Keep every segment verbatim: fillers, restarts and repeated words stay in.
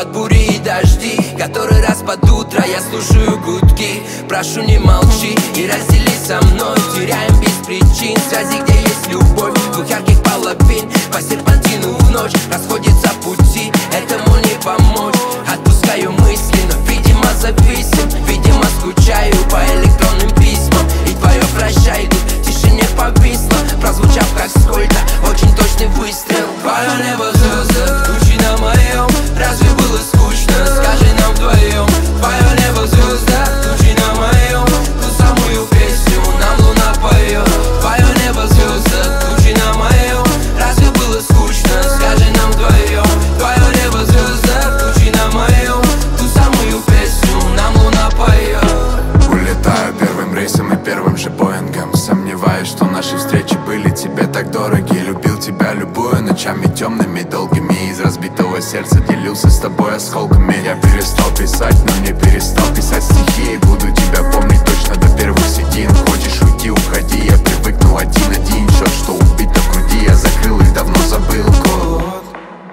под бури и дожди. Который раз под утро я слушаю гудки. Прошу, не молчи и раздели со мной. Теряем без причин связи, где есть любовь. Двух ярких половин по серпантину в ночь расходятся пути, этому не помочь. Отпускаю мысли, но видимо зависим. Видимо скучаю по электронным письмам. И твое прощай тут в тишине повисло, прозвучав как сколько очень точный выстрел. Твое небо звезды, тучи на моем. Разве было скучно? Скажи нам вдвоем. Твое небо звезда, тучи на моем. Ту самую песню нам луна поет. Твое небо звезда, тучи на моем. Разве было скучно? Скажи нам вдвоем. Твое небо звезда, тучи на моем. Ту самую песню нам луна поет. Улетаю первым рейсом и первым же Боингом. Сомневаюсь, что наши встречи были тебе так дороги. Любил тебя любую ночами темными, долгими. Из разбитого сердца делился с тобой осколками. Я перестал писать, но не перестал писать стихи. И буду тебя помнить точно до первых седин. Хочешь уйти, уходи, я привыкну один-один. Счет, что убито в груди, я закрыл и давно забыл код.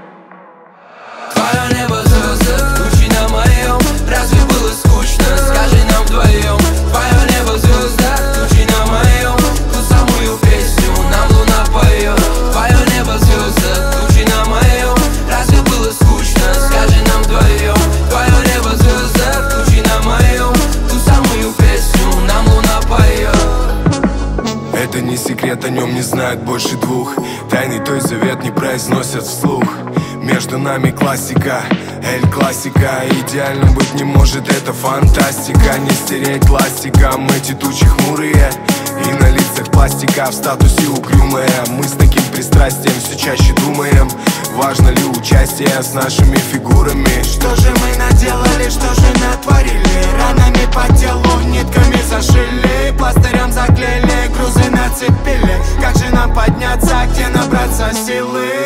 Твое небо звезда, тучи на моем. Разве было скучно? Скажи нам вдвоем. Твое небо звезда, тучи на моем. Ту самую песню нам луна поет. Твое небо звезда, тучи на моем. Разве было скучно? Скажи нам вдвоем. Твое небо звезда, тучи на моем. Ту самую песню нам луна поет. Это не секрет, о нем не знают больше двух. Тайный той завет не произносят вслух. Между нами классика, эль классика. Идеальным быть не может, это фантастика. Не стереть пластиком эти тучи хмурые. И на лицах пластика в статусе угрюмая. Мы с таким пристрастием все чаще думаем, важно ли участие с нашими фигурами. Что же мы наделали, что же натворили? Ранами по телу нитками зашили, пластырем заклеили, грузы нацепили. Как же нам подняться, где набраться силы?